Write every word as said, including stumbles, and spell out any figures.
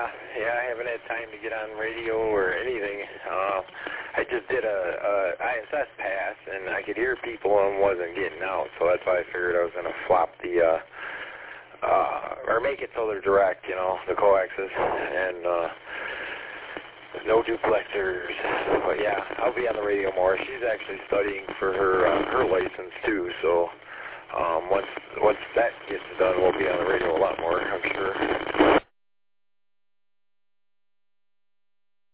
Yeah, yeah, I haven't had time to get on radio or anything. Uh, I just did a, a I S S pass, and I could hear people and wasn't getting out, so that's why I figured I was going to flop the, uh, uh, or make it so they're direct, you know, the coaxes, and uh, no duplexers. But yeah, I'll be on the radio more. She's actually studying for her uh, her license too, so um, once once that gets done, we'll be on the radio a lot more, I'm sure.